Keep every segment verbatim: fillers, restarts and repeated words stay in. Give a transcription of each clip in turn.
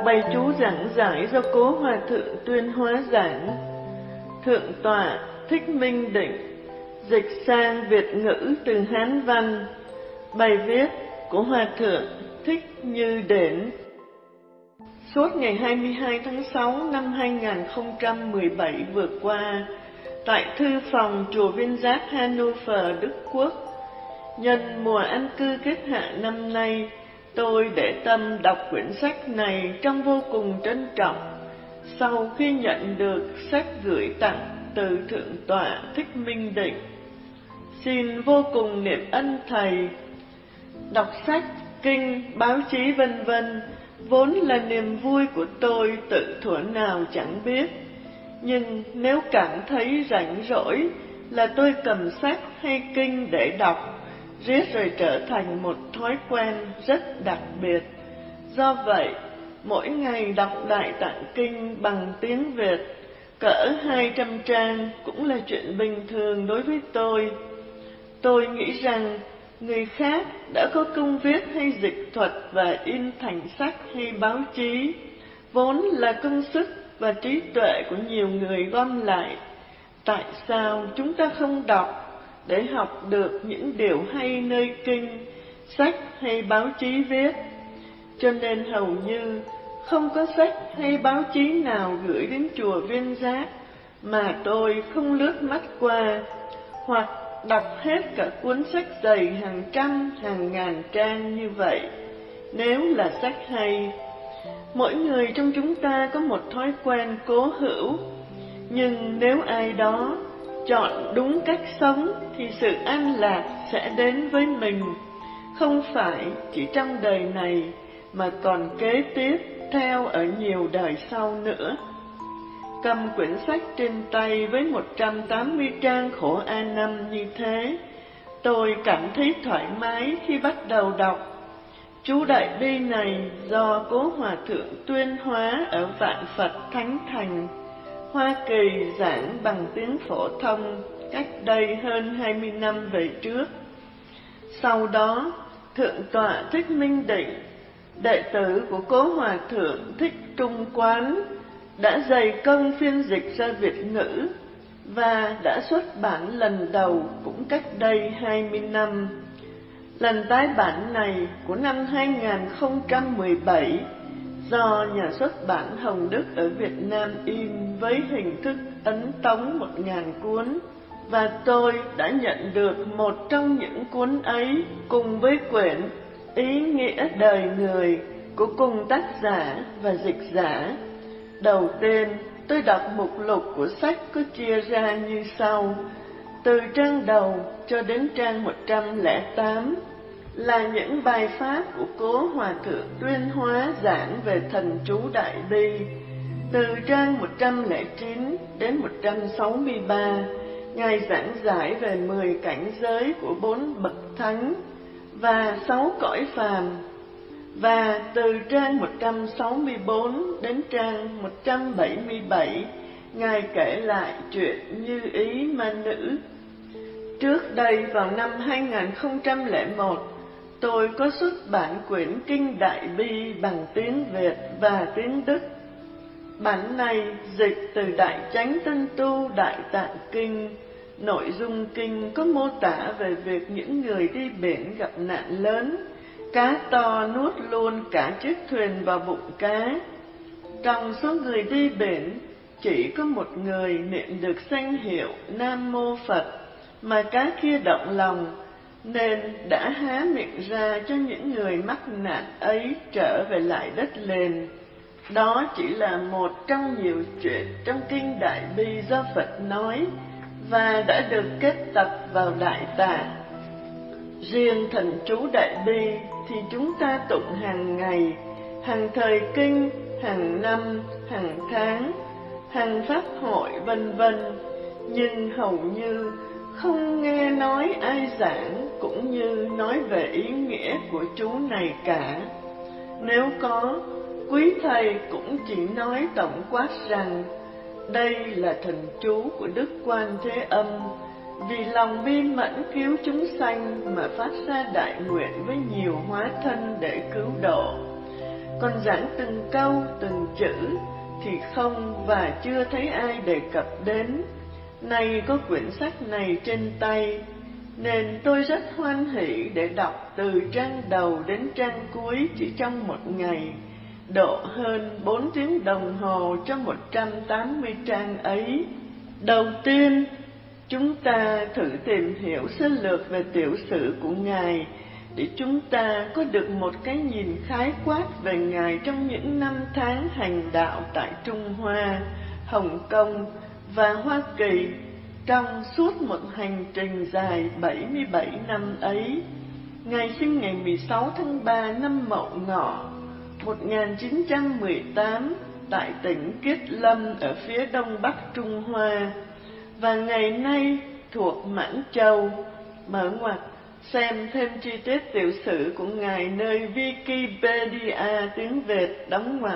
bài chú giảng giải do Cố Hòa Thượng Tuyên Hóa giảng. Thượng tọa Thích Minh Định dịch sang Việt ngữ từ Hán văn. Bài viết của Hòa Thượng Thích Như Đển. Suốt ngày hai mươi hai tháng sáu năm hai nghìn không trăm mười bảy vừa qua, tại thư phòng chùa Viên Giác Hannover, Đức Quốc, nhân mùa an cư kết hạ năm nay, tôi để tâm đọc quyển sách này trong vô cùng trân trọng. Sau khi nhận được sách gửi tặng từ Thượng tọa Thích Minh Định, xin vô cùng niệm ân thầy. Đọc sách, kinh, báo chí vân vân vốn là niềm vui của tôi tự thuở nào chẳng biết. Nhưng nếu cảm thấy rảnh rỗi là tôi cầm sách hay kinh để đọc, riết rồi trở thành một thói quen rất đặc biệt. Do vậy, mỗi ngày đọc Đại Tạng Kinh bằng tiếng Việt cỡ hai trăm trang cũng là chuyện bình thường đối với tôi. Tôi nghĩ rằng người khác đã có công viết hay dịch thuật và in thành sách hay báo chí, vốn là công sức và trí tuệ của nhiều người gom lại. Tại sao chúng ta không đọc để học được những điều hay nơi kinh, sách hay báo chí viết? Cho nên hầu như không có sách hay báo chí nào gửi đến chùa Viên Giác mà tôi không lướt mắt qua, hoặc đọc hết cả cuốn sách dày hàng trăm, hàng ngàn trang như vậy, nếu là sách hay. Mỗi người trong chúng ta có một thói quen cố hữu, nhưng nếu ai đó chọn đúng cách sống thì sự an lạc sẽ đến với mình, không phải chỉ trong đời này mà còn kế tiếp theo ở nhiều đời sau nữa. Cầm quyển sách trên tay với một trăm tám mươi trang khổ A năm như thế, tôi cảm thấy thoải mái khi bắt đầu đọc. Chú Đại Bi này do Cố Hòa Thượng Tuyên Hóa ở Vạn Phật Thánh Thành, Hoa Kỳ giảng bằng tiếng phổ thông cách đây hơn hai mươi năm về trước. Sau đó, Thượng tọa Thích Minh Định, đệ tử của Cố Hòa Thượng Thích Trung Quán, đã dày công phiên dịch ra Việt ngữ và đã xuất bản lần đầu cũng cách đây hai mươi năm. Lần tái bản này của năm hai nghìn không trăm mười bảy do nhà xuất bản Hồng Đức ở Việt Nam in với hình thức ấn tống một ngàn cuốn, và tôi đã nhận được một trong những cuốn ấy cùng với quyển Ý nghĩa đời người của cùng tác giả và dịch giả. Đầu tiên, tôi đọc mục lục của sách có chia ra như sau. Từ trang đầu cho đến trang một trăm lẻ tám là những bài pháp của Cố Hòa Thượng Tuyên Hóa giảng về thần chú Đại Bi. Từ trang một trăm lẻ chín đến một trăm sáu mươi ba, Ngài giảng giải về mười cảnh giới của bốn bậc thánh và sáu cõi phàm. Và từ trang một trăm sáu mươi bốn đến trang một trăm bảy mươi bảy, Ngài kể lại chuyện Như Ý Ma Nữ. Trước đây vào năm hai nghìn không trăm lẻ một, tôi có xuất bản quyển Kinh Đại Bi bằng tiếng Việt và tiếng Đức. Bản này dịch từ Đại Chánh Tân Tu Đại Tạng Kinh. Nội dung kinh có mô tả về việc những người đi biển gặp nạn lớn, cá to nuốt luôn cả chiếc thuyền vào bụng cá. Trong số người đi biển, chỉ có một người niệm được danh hiệu Nam Mô Phật, mà cá kia động lòng, nên đã há miệng ra cho những người mắc nạn ấy trở về lại đất liền. Đó chỉ là một trong nhiều chuyện trong Kinh Đại Bi do Phật nói và đã được kết tập vào Đại Tạng. Riêng thần chú Đại Bi thì chúng ta tụng hàng ngày, hàng thời kinh, hàng năm, hàng tháng, hàng pháp hội vân vân, nhưng hầu như không nghe nói ai giảng cũng như nói về ý nghĩa của chú này cả. Nếu có, quý thầy cũng chỉ nói tổng quát rằng đây là thần chú của Đức Quan Thế Âm, vì lòng bi mẫn cứu chúng sanh mà phát ra đại nguyện với nhiều hóa thân để cứu độ. còn giảng từng câu, từng chữ thì không và chưa thấy ai đề cập đến. Nay có quyển sách này trên tay, nên tôi rất hoan hỷ để đọc từ trang đầu đến trang cuối chỉ trong một ngày, độ hơn bốn tiếng đồng hồ cho một trăm tám mươi trang ấy. Đầu tiên, chúng ta thử tìm hiểu sơ lược về tiểu sử của Ngài, để chúng ta có được một cái nhìn khái quát về Ngài trong những năm tháng hành đạo tại Trung Hoa, Hồng Kông và Hoa Kỳ trong suốt một hành trình dài bảy mươi bảy năm ấy. Ngài sinh ngày mười sáu tháng ba năm Mậu Ngọ một nghìn chín trăm mười tám tại tỉnh Kiết Lâm ở phía đông bắc Trung Hoa, và ngày nay thuộc Mãn Châu. Mở ngoặc, xem thêm chi tiết tiểu sử của Ngài nơi Wikipedia tiếng Việt, đóng ngoặc.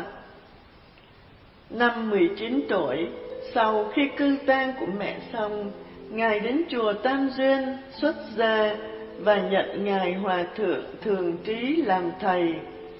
Năm mười chín tuổi, sau khi cư tang của mẹ xong, Ngài đến chùa Tam Duyên xuất gia và nhận Ngài Hòa Thượng Thường Trí làm thầy.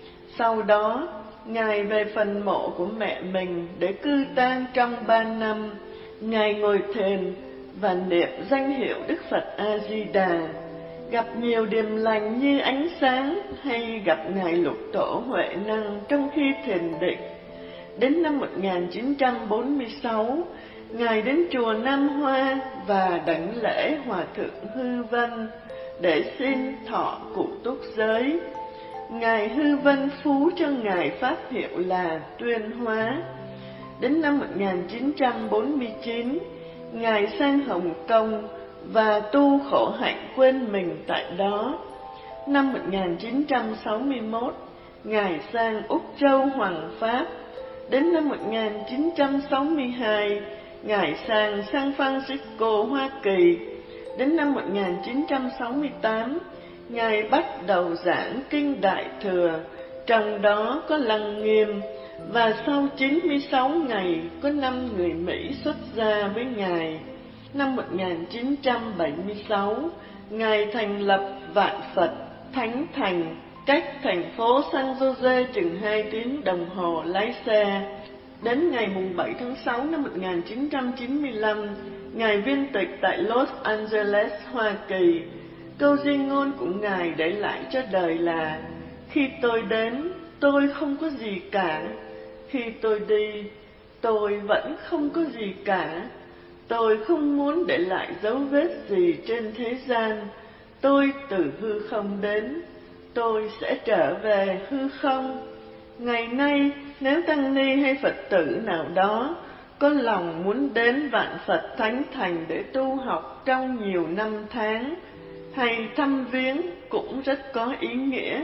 Sau đó, Ngài về phần mộ của mẹ mình để cư tang trong ba năm. Ngài ngồi thiền và niệm danh hiệu Đức Phật A Di Đà, gặp nhiều điềm lành như ánh sáng, hay gặp Ngài Lục Tổ Huệ Năng trong khi thiền định. Đến năm một nghìn chín trăm bốn mươi sáu, Ngài đến chùa Nam Hoa và đảnh lễ Hòa Thượng Hư Vân để xin thọ cụ túc giới. Ngài Hư Vân phú cho Ngài pháp hiệu là Tuyên Hóa. Đến năm một nghìn chín trăm bốn mươi chín, Ngài sang Hồng Kông và tu khổ hạnh quên mình tại đó. Năm một nghìn chín trăm sáu mươi mốt, Ngài sang Úc Châu Hoàng Pháp. Đến năm một nghìn chín trăm sáu mươi hai, Ngài sang San Francisco, Hoa Kỳ. Đến năm một nghìn chín trăm sáu mươi tám, Ngài bắt đầu giảng Kinh Đại Thừa, trong đó có Lăng Nghiêm, và sau chín mươi sáu ngày có năm người Mỹ xuất gia với Ngài. Năm một nghìn chín trăm bảy mươi sáu, Ngài thành lập Vạn Phật Thánh Thành, cách thành phố San Jose chừng hai tiếng đồng hồ lái xe. Đến ngày bảy tháng sáu năm một nghìn chín trăm chín mươi lăm, Ngài viên tịch tại Los Angeles, Hoa Kỳ. Câu di ngôn của Ngài để lại cho đời là: khi tôi đến, tôi không có gì cả. Khi tôi đi, tôi vẫn không có gì cả. Tôi không muốn để lại dấu vết gì trên thế gian. Tôi từ hư không đến, tôi sẽ trở về hư không. Ngày nay, nếu tăng ni hay Phật tử nào đó có lòng muốn đến Vạn Phật Thánh Thành để tu học trong nhiều năm tháng, hay thăm viếng cũng rất có ý nghĩa.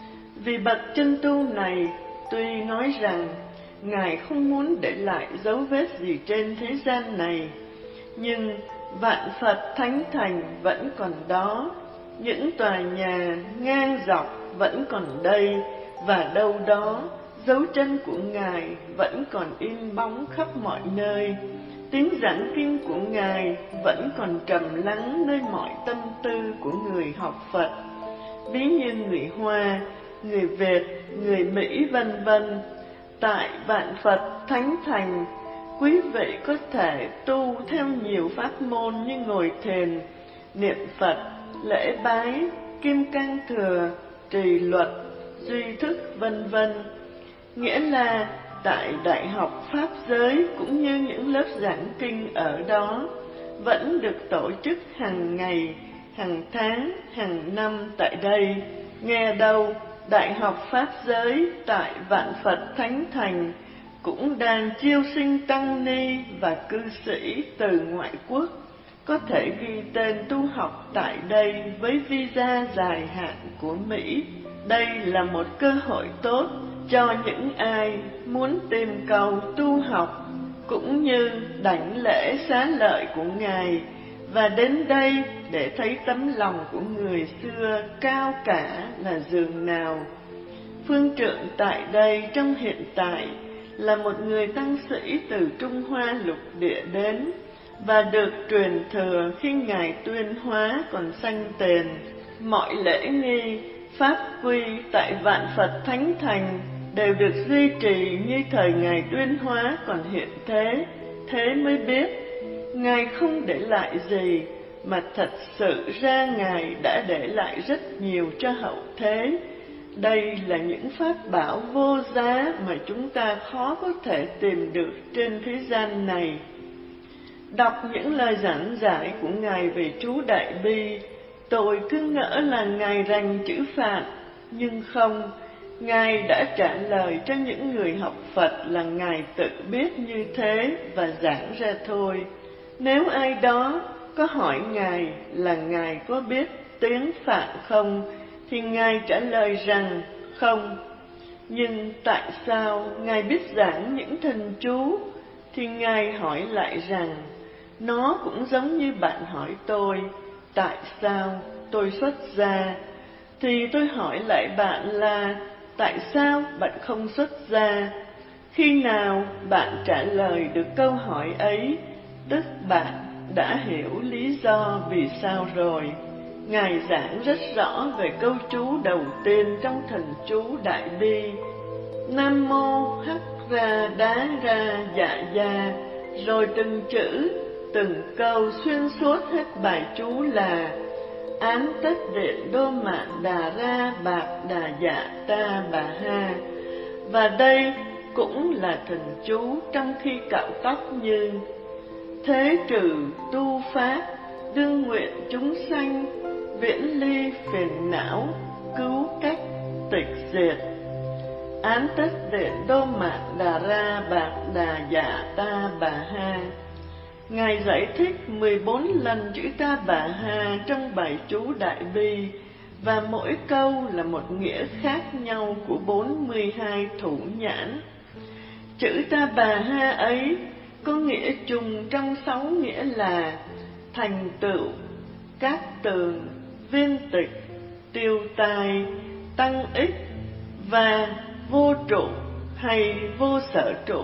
Vì bậc chân tu này tuy nói rằng Ngài không muốn để lại dấu vết gì trên thế gian này, nhưng Vạn Phật Thánh Thành vẫn còn đó, những tòa nhà ngang dọc vẫn còn đây, và đâu đó dấu chân của Ngài vẫn còn in bóng khắp mọi nơi. Tiếng giảng kinh của Ngài vẫn còn trầm lắng nơi mọi tâm tư của người học Phật, ví như người Hoa, người Việt, người Mỹ vân vân. Tại Vạn Phật Thánh Thành, quý vị có thể tu theo nhiều pháp môn như ngồi thiền, niệm Phật, lễ bái, kim cang thừa, trì luật, duy thức vân vân. Nghĩa là tại Đại học Pháp Giới cũng như những lớp giảng kinh ở đó vẫn được tổ chức hàng ngày, hàng tháng, hàng năm tại đây. Nghe đâu, Đại học Pháp Giới tại Vạn Phật Thánh Thành cũng đang chiêu sinh tăng ni và cư sĩ từ ngoại quốc, có thể ghi tên tu học tại đây với visa dài hạn của Mỹ. Đây là một cơ hội tốt cho những ai muốn tìm cầu tu học, cũng như đảnh lễ xá lợi của Ngài, và đến đây để thấy tấm lòng của người xưa cao cả là dường nào. Phương trượng tại đây trong hiện tại là một người tăng sĩ từ Trung Hoa lục địa đến, và được truyền thừa khi Ngài Tuyên Hóa còn sanh tiền. Mọi lễ nghi, pháp quy tại Vạn Phật Thánh Thành đều được duy trì như thời Ngài Tuyên Hóa còn hiện thế. Thế mới biết Ngài không để lại gì, mà thật sự ra Ngài đã để lại rất nhiều cho hậu thế. Đây là những pháp bảo vô giá mà chúng ta khó có thể tìm được trên thế gian này. Đọc những lời giảng giải của Ngài về chú Đại Bi, tôi cứ ngỡ là Ngài rành chữ Phạn, nhưng không, Ngài đã trả lời cho những người học Phật là Ngài tự biết như thế và giảng ra thôi. Nếu ai đó có hỏi Ngài là Ngài có biết tiếng Phạn không, thì Ngài trả lời rằng không. Nhưng tại sao Ngài biết giảng những thần chú? Thì Ngài hỏi lại rằng, nó cũng giống như bạn hỏi tôi, tại sao tôi xuất gia? Thì tôi hỏi lại bạn là, tại sao bạn không xuất gia? Khi nào bạn trả lời được câu hỏi ấy, tức bạn đã hiểu lý do vì sao rồi. Ngài giảng rất rõ về câu chú đầu tiên trong thần chú Đại Bi: Nam mô Hắc Ra Đá Ra Dạ Gia, rồi từng chữ, từng câu xuyên suốt hết bài chú là Án tất điện đô mạn đà ra bạc đà dạ ta bà ha. Và đây cũng là thần chú trong khi cạo tóc như: Thế trừ tu pháp, đương nguyện chúng sanh, viễn ly phiền não, cứu cách tịch diệt. Án tất điện đô mạn đà ra bạc đà dạ ta bà ha. Ngài giải thích mười bốn lần chữ Ta Bà Ha trong bài chú Đại Bi, và mỗi câu là một nghĩa khác nhau của bốn mươi hai thủ nhãn. Chữ Ta Bà Ha ấy có nghĩa chung trong sáu nghĩa là thành tựu, cát tường, viên tịch, tiêu tai, tăng ích và vô trụ hay vô sở trụ.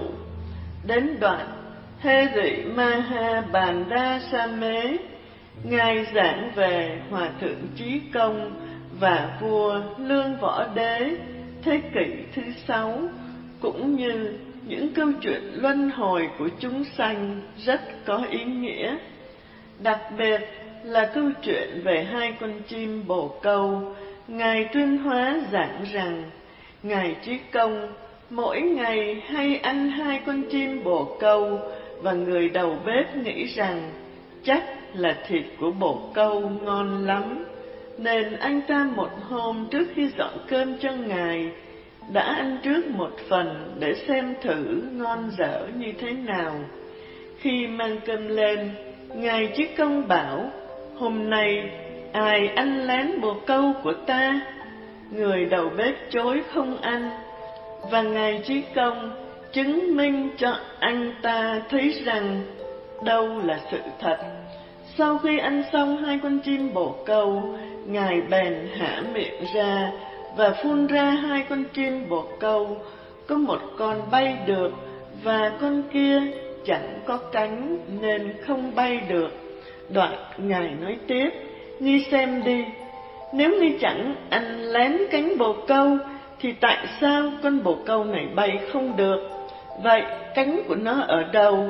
Đến đoạn Hê Rị Ma Ha Bàn Đa Sa Mế, Ngài giảng về Hòa Thượng Chí Công và vua Lương Võ Đế thế kỷ thứ sáu, cũng như những câu chuyện luân hồi của chúng sanh rất có ý nghĩa. Đặc biệt là câu chuyện về hai con chim bồ câu, Ngài Tuyên Hóa giảng rằng Ngài Chí Công mỗi ngày hay ăn hai con chim bồ câu, và người đầu bếp nghĩ rằng chắc là thịt của bồ câu ngon lắm, nên anh ta một hôm trước khi dọn cơm cho Ngài đã ăn trước một phần để xem thử ngon dở như thế nào. Khi mang cơm lên, Ngài Chí Công bảo: Hôm nay ai ăn lén bồ câu của ta? Người đầu bếp chối không ăn, và Ngài Chí Công chứng minh cho anh ta thấy rằng đâu là sự thật. Sau khi ăn xong hai con chim bồ câu, Ngài bèn hả miệng ra và phun ra hai con chim bồ câu. Có một con bay được và con kia chẳng có cánh nên không bay được. Đoạn Ngài nói tiếp: Ngươi xem đi, nếu ngươi chẳng ăn lén cánh bồ câu thì tại sao con bồ câu này bay không được? Vậy cánh của nó ở đâu?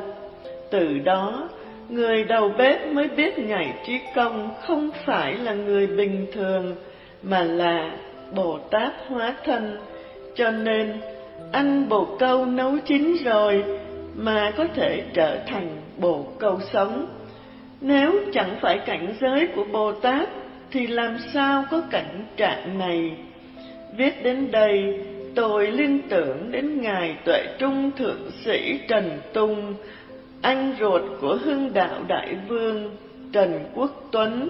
Từ đó, người đầu bếp mới biết Ngài Chí Công không phải là người bình thường, mà là Bồ Tát hóa thân. Cho nên, ăn bồ câu nấu chín rồi mà có thể trở thành bồ câu sống. Nếu chẳng phải cảnh giới của Bồ Tát, thì làm sao có cảnh trạng này? Viết đến đây, tôi liên tưởng đến Ngài Tuệ Trung Thượng Sĩ Trần Tung, anh ruột của Hưng Đạo Đại Vương Trần Quốc Tuấn,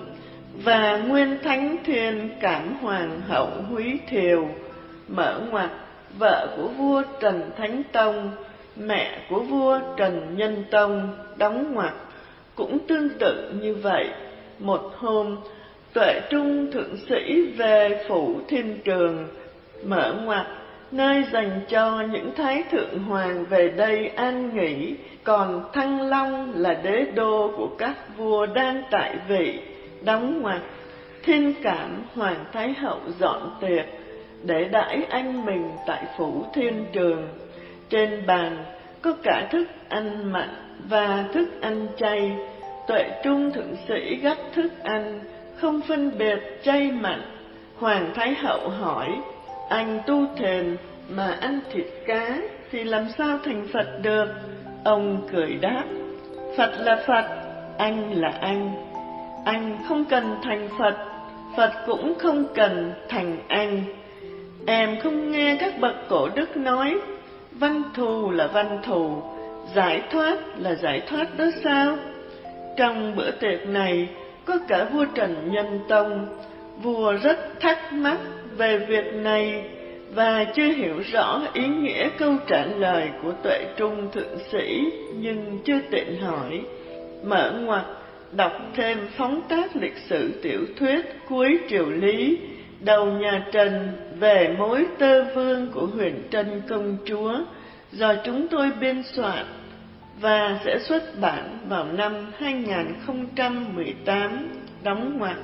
và Nguyên Thánh Thiên Cảm Hoàng hậu Húy Thiều, mở ngoặc vợ của vua Trần Thánh Tông, mẹ của vua Trần Nhân Tông, đóng ngoặc. Cũng tương tự như vậy, một hôm Tuệ Trung Thượng Sĩ về phủ Thiên Trường, mở ngoặc, nơi dành cho những thái thượng hoàng về đây an nghỉ, còn Thăng Long là đế đô của các vua đang tại vị, đóng ngoặc. Thiên Cảm Hoàng Thái Hậu dọn tiệc, để đãi anh mình tại phủ thiên trường. Trên bàn có cả thức ăn mặn và thức ăn chay. Tuệ Trung thượng sĩ gắp thức ăn, không phân biệt chay mặn. Hoàng Thái Hậu hỏi: anh tu thiền mà ăn thịt cá thì làm sao thành Phật được? Ông cười đáp: Phật là Phật, anh là anh. Anh không cần thành Phật, Phật cũng không cần thành anh. Em không nghe các bậc cổ đức nói văn thù là văn thù, giải thoát là giải thoát đó sao? Trong bữa tiệc này có cả vua Trần Nhân Tông. Vua rất thắc mắc về việc này và chưa hiểu rõ ý nghĩa câu trả lời của Tuệ Trung thượng sĩ, nhưng chưa tiện hỏi. Mở ngoặt đọc thêm phóng tác lịch sử tiểu thuyết cuối triều Lý, đầu nhà Trần về mối tơ vương của Huyền Trân công chúa, do chúng tôi biên soạn và sẽ xuất bản vào năm hai nghìn không trăm mười tám, đóng ngoặc.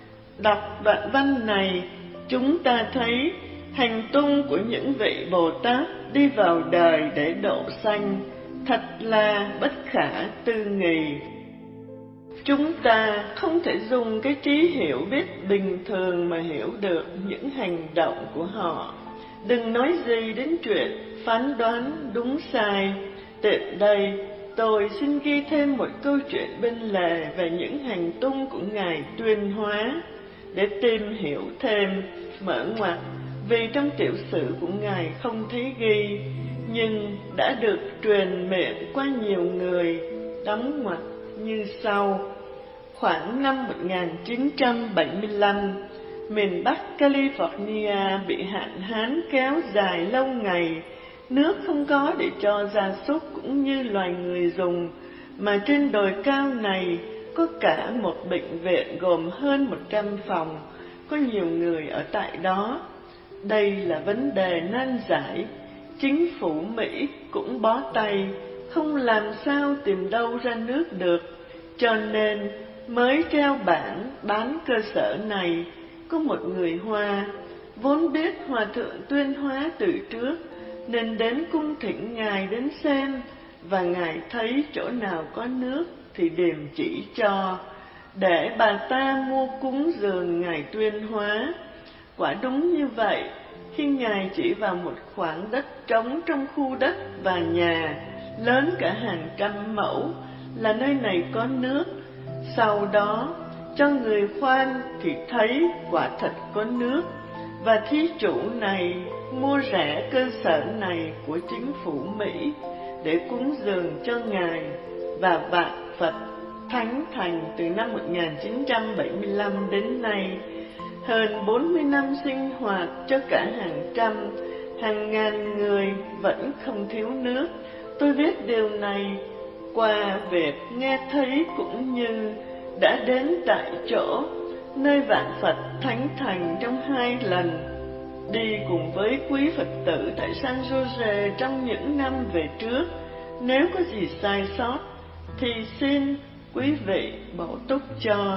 Đọc đoạn văn này, chúng ta thấy hành tung của những vị Bồ Tát đi vào đời để độ sanh thật là bất khả tư nghị. Chúng ta không thể dùng cái trí hiểu biết bình thường mà hiểu được những hành động của họ. Đừng nói gì đến chuyện phán đoán đúng sai. Tiện đây, tôi xin ghi thêm một câu chuyện bên lề về những hành tung của Ngài Tuyên Hóa để tìm hiểu thêm. Mở ngoặt, vì trong tiểu sử của Ngài không thấy ghi, nhưng đã được truyền miệng qua nhiều người, đóng ngoặt như sau. Khoảng năm một nghìn chín trăm bảy mươi lăm, miền Bắc California bị hạn hán kéo dài lâu ngày. Nước không có để cho gia súc cũng như loài người dùng, mà trên đồi cao này có cả một bệnh viện gồm hơn một trăm phòng, có nhiều người ở tại đó. Đây là vấn đề nan giải. Chính phủ Mỹ cũng bó tay, không làm sao tìm đâu ra nước được, cho nên mới treo bảng bán cơ sở này. Có một người Hoa vốn biết Hòa thượng Tuyên Hóa từ trước, nên đến cung thỉnh Ngài đến xem, và Ngài thấy chỗ nào có nước thì điềm chỉ cho, để bà ta mua cúng dường Ngài Tuyên Hóa. Quả đúng như vậy, khi Ngài chỉ vào một khoảng đất trống trong khu đất và nhà lớn cả hàng trăm mẫu là nơi này có nước, sau đó cho người khoan thì thấy quả thật có nước, và thí chủ này mua rẻ cơ sở này của chính phủ Mỹ để cúng dường cho Ngài và vạn Phật thánh thành từ năm một nghìn chín trăm bảy mươi lăm đến nay. Hơn bốn mươi năm sinh hoạt cho cả hàng trăm, hàng ngàn người vẫn không thiếu nước. Tôi biết điều này qua việc nghe thấy cũng như đã đến tại chỗ nơi vạn Phật thánh thành trong hai lần, đi cùng với quý Phật tử tại San Jose trong những năm về trước. Nếu có gì sai sót thì xin quý vị bổ túc cho.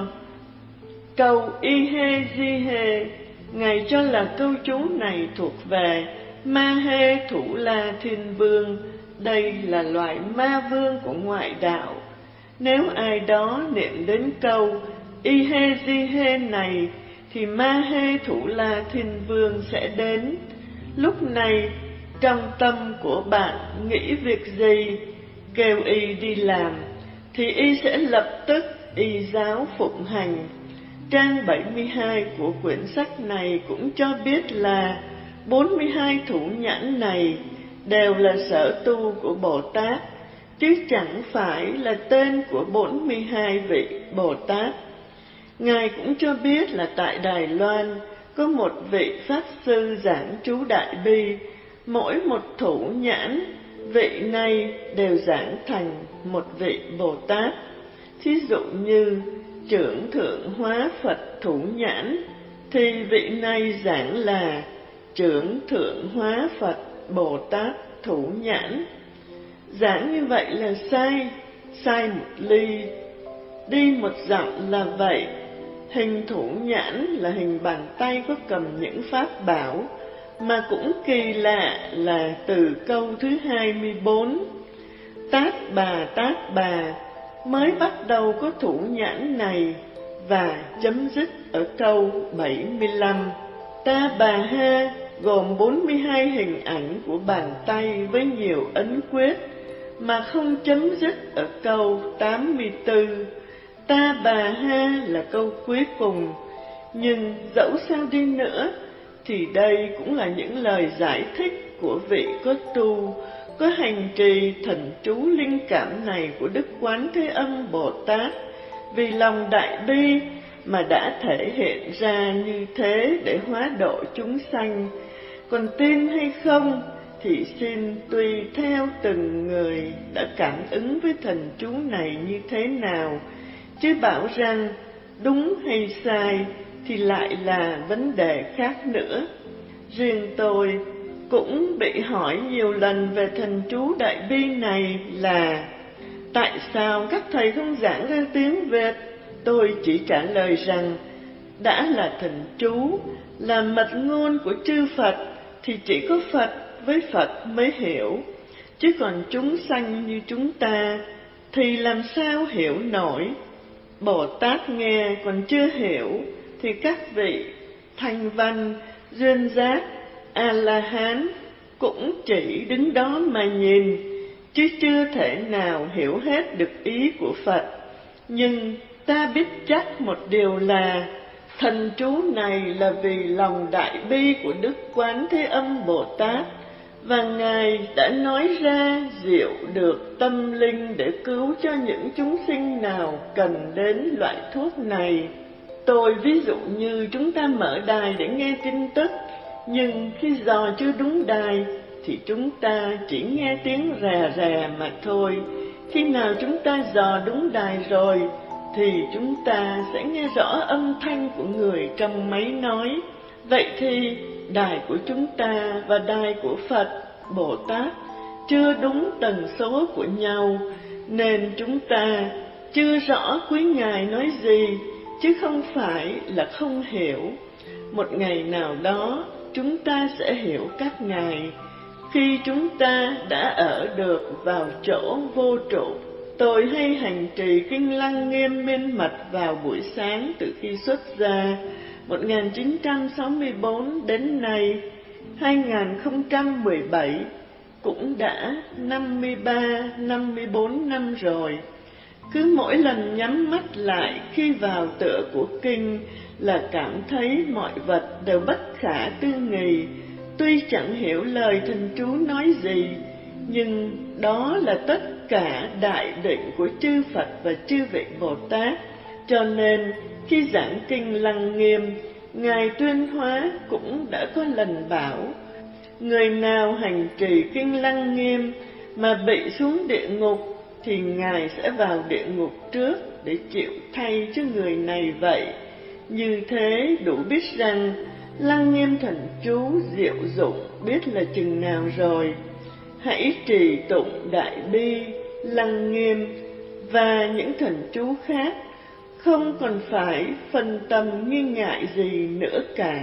Câu Y Hê Di Hê, Ngài cho là câu chú này thuộc về Ma Hê Thủ La Thiên Vương. Đây là loại ma vương của ngoại đạo. Nếu ai đó niệm đến câu Y Hê Di Hê này thì Ma Hê Thủ La Thiên Vương sẽ đến. Lúc này trong tâm của bạn nghĩ việc gì, kêu y đi làm, thì y sẽ lập tức y giáo phụng hành. Trang bảy mươi hai của quyển sách này cũng cho biết là bốn mươi hai thủ nhãn này đều là sở tu của Bồ Tát, chứ chẳng phải là tên của bốn mươi hai vị Bồ Tát. Ngài cũng cho biết là tại Đài Loan có một vị Pháp Sư giảng chú Đại Bi, mỗi một thủ nhãn, vị này đều giảng thành một vị Bồ Tát. Thí dụ như trưởng thượng hóa Phật thủ nhãn, thì vị này giảng là trưởng thượng hóa Phật Bồ Tát thủ nhãn. Giảng như vậy là sai, sai một ly, đi một dặm là vậy. Hình thủ nhãn là hình bàn tay có cầm những pháp bảo, Mà cũng kỳ lạ là từ câu thứ hai mươi bốn, Tát Bà Tát Bà mới bắt đầu có thủ nhãn này và chấm dứt ở câu bảy mươi lăm. Ta Bà Ha gồm bốn mươi hai hình ảnh của bàn tay với nhiều ấn quyết mà không chấm dứt ở câu tám mươi tư. Ta Bà Ha là câu cuối cùng, nhưng dẫu sao đi nữa thì đây cũng là những lời giải thích của vị có tu, có hành trì thần chú linh cảm này của Đức Quán Thế Âm Bồ Tát, vì lòng đại bi mà đã thể hiện ra như thế để hóa độ chúng sanh. Còn tin hay không thì xin tùy theo từng người đã cảm ứng với thần chú này như thế nào, chứ bảo rằng đúng hay sai thì lại là vấn đề khác nữa. Riêng tôi cũng bị hỏi nhiều lần về thần chú đại bi này là tại sao các thầy không giảng ra tiếng Việt. Tôi chỉ trả lời rằng đã là thần chú, là mật ngôn của chư Phật thì chỉ có Phật với Phật mới hiểu, chứ còn chúng sanh như chúng ta thì làm sao hiểu nổi. Bồ Tát nghe còn chưa hiểu thì các vị Thanh Văn, Duyên Giác, A-la-hán cũng chỉ đứng đó mà nhìn, chứ chưa thể nào hiểu hết được ý của Phật. Nhưng ta biết chắc một điều là thần chú này là vì lòng đại bi của Đức Quán Thế Âm Bồ Tát, và Ngài đã nói ra diệu được tâm linh để cứu cho những chúng sinh nào cần đến loại thuốc này. Tôi ví dụ như chúng ta mở đài để nghe tin tức, nhưng khi dò chưa đúng đài thì chúng ta chỉ nghe tiếng rè rè mà thôi. Khi nào chúng ta dò đúng đài rồi thì chúng ta sẽ nghe rõ âm thanh của người trong máy nói. Vậy thì đài của chúng ta và đài của Phật, Bồ Tát chưa đúng tần số của nhau, nên chúng ta chưa rõ quý Ngài nói gì, chứ không phải là không hiểu. Một ngày nào đó chúng ta sẽ hiểu các Ngài, khi chúng ta đã ở được vào chỗ vô trụ. Tôi hay hành trì kinh Lăng Nghiêm miên mật vào buổi sáng từ khi xuất gia một nghìn chín trăm sáu mươi bốn đến nay hai nghìn không trăm mười bảy, cũng đã năm mươi ba, năm mươi bốn năm rồi. Cứ mỗi lần nhắm mắt lại khi vào tựa của kinh là cảm thấy mọi vật đều bất khả tư nghì. Tuy chẳng hiểu lời thần chú nói gì, nhưng đó là tất cả đại định của chư Phật và chư vị Bồ Tát. Cho nên khi giảng kinh Lăng Nghiêm, Ngài Tuyên Hóa cũng đã có lần bảo: người nào hành trì kinh Lăng Nghiêm mà bị xuống địa ngục thì Ngài sẽ vào địa ngục trước để chịu thay cho người này vậy. Như thế đủ biết rằng Lăng Nghiêm thần chú diệu dụng biết là chừng nào rồi. Hãy trì tụng Đại Bi, Lăng Nghiêm và những thần chú khác, không còn phải phân tâm nghi ngại gì nữa cả.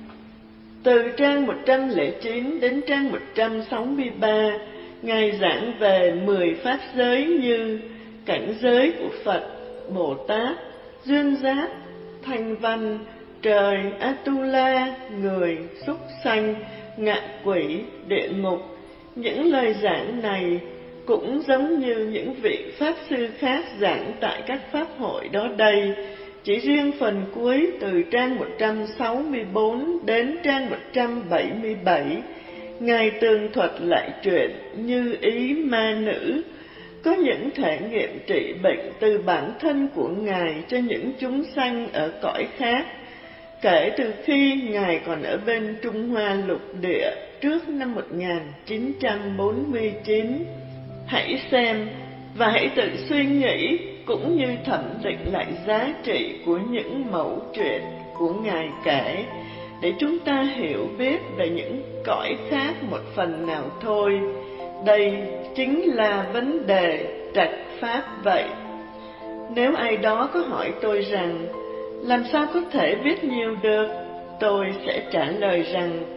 Từ trang một trăm lẻ chín đến trang một trăm sáu mươi ba, Ngài giảng về mười pháp giới như cảnh giới của Phật, Bồ Tát, Duyên Giác, Thanh Văn, trời, Atula, người, súc sanh, ngạ quỷ, địa ngục. Những lời giảng này cũng giống như những vị Pháp sư khác giảng tại các Pháp hội đó đây. Chỉ riêng phần cuối từ trang một trăm sáu mươi bốn đến trang một trăm bảy mươi bảy, Ngài tường thuật lại chuyện Như Ý ma nữ có những thể nghiệm trị bệnh từ bản thân của Ngài cho những chúng sanh ở cõi khác, kể từ khi Ngài còn ở bên Trung Hoa lục địa trước năm một nghìn chín trăm bốn mươi chín. Hãy xem và hãy tự suy nghĩ cũng như thẩm định lại giá trị của những mẫu chuyện của Ngài kể, để chúng ta hiểu biết về những cõi khác một phần nào thôi. Đây chính là vấn đề trạch pháp vậy. Nếu ai đó có hỏi tôi rằng làm sao có thể viết nhiều được, tôi sẽ trả lời rằng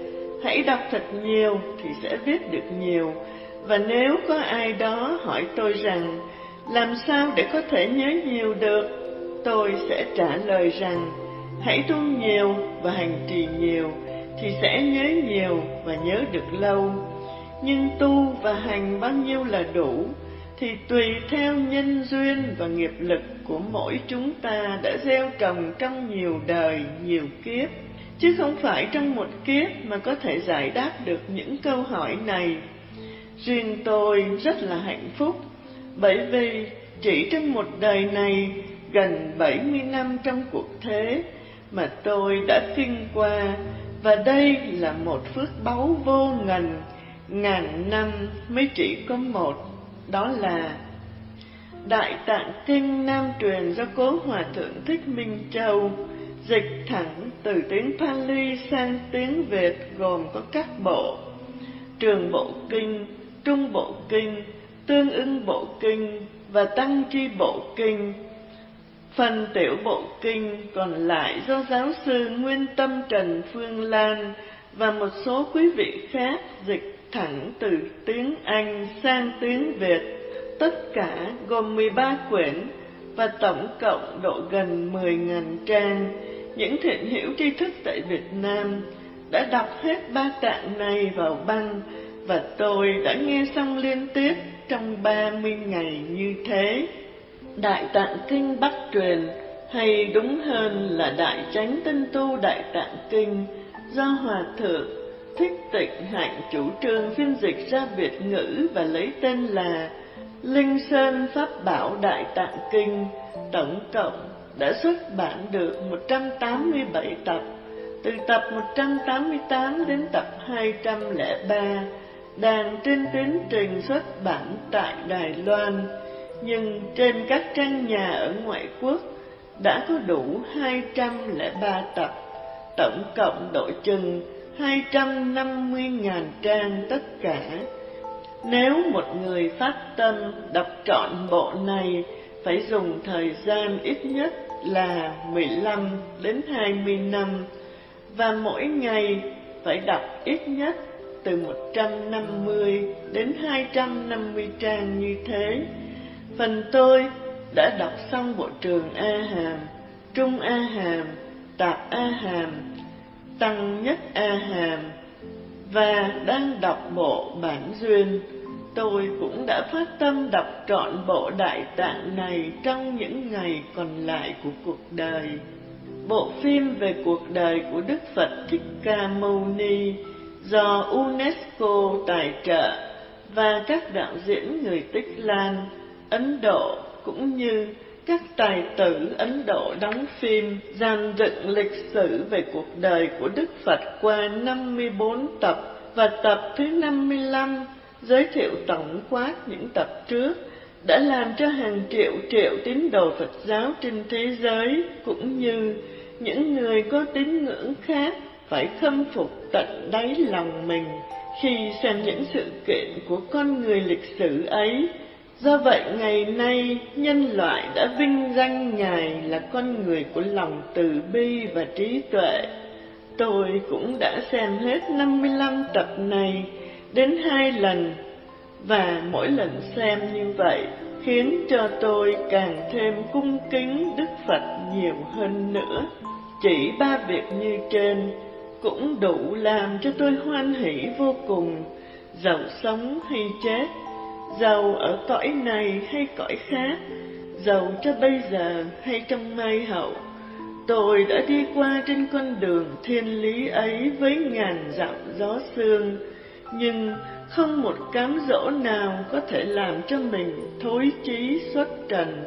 hãy đọc thật nhiều thì sẽ viết được nhiều. Và nếu có ai đó hỏi tôi rằng làm sao để có thể nhớ nhiều được, tôi sẽ trả lời rằng hãy tu nhiều và hành trì nhiều thì sẽ nhớ nhiều và nhớ được lâu. Nhưng tu và hành bao nhiêu là đủ thì tùy theo nhân duyên và nghiệp lực của mỗi chúng ta đã gieo trồng trong nhiều đời, nhiều kiếp, chứ không phải trong một kiếp mà có thể giải đáp được những câu hỏi này. Riêng tôi rất là hạnh phúc, bởi vì chỉ trong một đời này, gần bảy mươi năm trong cuộc thế mà tôi đã kinh qua, và đây là một phước báu vô ngần, ngàn năm mới chỉ có một, đó là Đại Tạng Kinh Nam truyền do Cố Hòa Thượng Thích Minh Châu, dịch thẳng từ tiếng Pali sang tiếng Việt, gồm có các bộ: Trường Bộ Kinh, Trung Bộ Kinh, Tương Ưng Bộ Kinh và Tăng Chi Bộ Kinh. Phần Tiểu Bộ Kinh còn lại do giáo sư Nguyên Tâm Trần Phương Lan và một số quý vị khác dịch thẳng từ tiếng Anh sang tiếng Việt. Tất cả gồm mười ba quyển và tổng cộng độ gần mười nghìn trang. Những thiện hữu tri thức tại Việt Nam đã đọc hết ba tạng này vào băng, và tôi đã nghe xong liên tiếp trong ba mươi ngày như thế. Đại Tạng Kinh Bắc truyền, hay đúng hơn là Đại Chánh Tinh Tu Đại Tạng Kinh, do Hòa Thượng Thích Tịnh Hạnh chủ trương phiên dịch ra Việt ngữ và lấy tên là Linh Sơn Pháp Bảo Đại Tạng Kinh, tổng cộng đã xuất bản được một trăm tám mươi bảy tập, từ tập một trăm tám mươi tám đến tập hai trăm lẻ ba, đang trên tiến trình xuất bản tại Đài Loan, nhưng trên các trang nhà ở ngoại quốc đã có đủ hai trăm lẻ ba tập, tổng cộng độ chừng hai trăm năm mươi nghìn trang tất cả. Nếu một người phát tâm đọc trọn bộ này, phải dùng thời gian ít nhất là mười lăm đến hai mươi năm, và mỗi ngày phải đọc ít nhất từ một trăm năm mươi đến hai trăm năm mươi trang như thế. Phần tôi đã đọc xong bộ Trường A Hàm, Trung A Hàm, Tạp A Hàm, Tăng Nhất A Hàm và đang đọc bộ Bản Duyên. Tôi cũng đã phát tâm đọc trọn bộ Đại Tạng này trong những ngày còn lại của cuộc đời. Bộ phim về cuộc đời của Đức Phật Thích Ca Mâu Ni do UNESCO tài trợ và các đạo diễn người Tích Lan, Ấn Độ cũng như các tài tử Ấn Độ đóng phim dàn dựng lịch sử về cuộc đời của Đức Phật qua năm mươi bốn tập, và tập thứ năm mươi lăm giới thiệu tổng quát những tập trước, đã làm cho hàng triệu triệu tín đồ Phật giáo trên thế giới cũng như những người có tín ngưỡng khác phải khâm phục tận đáy lòng mình khi xem những sự kiện của con người lịch sử ấy. Do vậy ngày nay nhân loại đã vinh danh Ngài là con người của lòng từ bi và trí tuệ. Tôi cũng đã xem hết năm mươi lăm tập này đến hai lần, và mỗi lần xem như vậy khiến cho tôi càng thêm cung kính Đức Phật nhiều hơn nữa. Chỉ ba việc như trên cũng đủ làm cho tôi hoan hỷ vô cùng, dầu sống hay chết, dầu ở cõi này hay cõi khác, dầu cho bây giờ hay trong mai hậu. Tôi đã đi qua trên con đường thiên lý ấy với ngàn dặm gió sương, nhưng không một cám dỗ nào có thể làm cho mình thối chí xuất trần.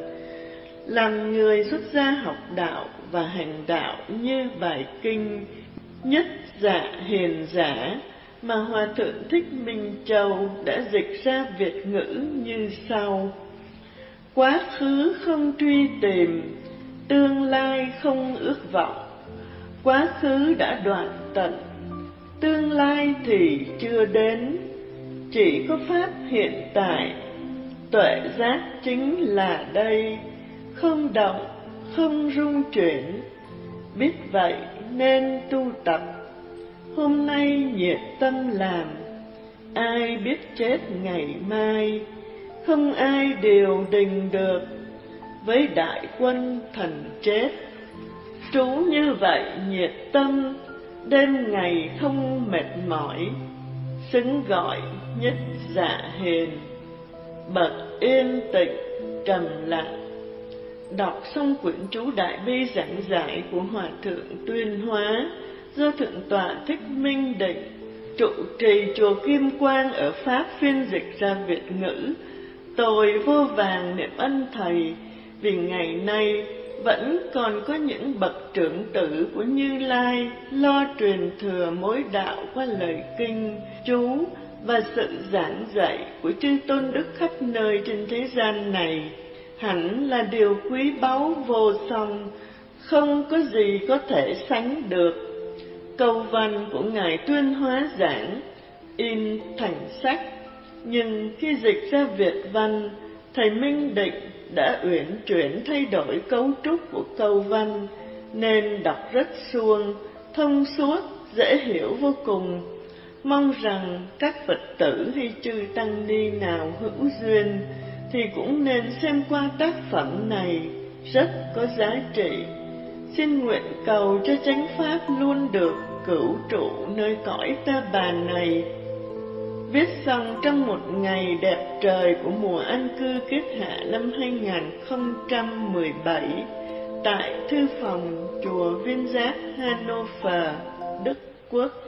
Làm người xuất gia học đạo và hành đạo như bài kinh Nhất Dạ Hiền Giả mà Hòa Thượng Thích Minh Châu đã dịch ra Việt ngữ như sau: quá khứ không truy tìm, tương lai không ước vọng. Quá khứ đã đoạn tận, tương lai thì chưa đến. Chỉ có pháp hiện tại, tuệ giác chính là đây, không động, không rung chuyển. Biết vậy nên tu tập, hôm nay nhiệt tâm làm, ai biết chết ngày mai, không ai điều đình được với đại quân thần chết. Trú như vậy nhiệt tâm, đêm ngày không mệt mỏi, xứng gọi nhất dạ hiền, bậc yên tĩnh trầm lặng. Đọc xong quyển chú Đại Bi giảng giải của Hòa thượng Tuyên Hóa do Thượng tọa Thích Minh Định trụ trì chùa Kim Quang ở Pháp phiên dịch ra Việt ngữ, tôi vô vàn niệm ân thầy vì ngày nay vẫn còn có những bậc trưởng tử của Như Lai lo truyền thừa mối đạo qua lời kinh, chú và sự giảng dạy của chư tôn đức khắp nơi trên thế gian này. Hẳn là điều quý báu vô song, không có gì có thể sánh được. Câu văn của Ngài Tuyên Hóa giảng in thành sách, nhưng khi dịch ra Việt văn, thầy Minh Định đã uyển chuyển thay đổi cấu trúc của câu văn, nên đọc rất suông, thông suốt, dễ hiểu vô cùng. Mong rằng các Phật tử hay chư tăng ni nào hữu duyên thì cũng nên xem qua tác phẩm này, rất có giá trị. Xin nguyện cầu cho chánh pháp luôn được cửu trụ nơi cõi ta bà này. Viết xong trong một ngày đẹp trời của mùa an cư kiết hạ năm hai nghìn không trăm mười bảy tại thư phòng chùa Viên Giác, Hanover, Đức Quốc.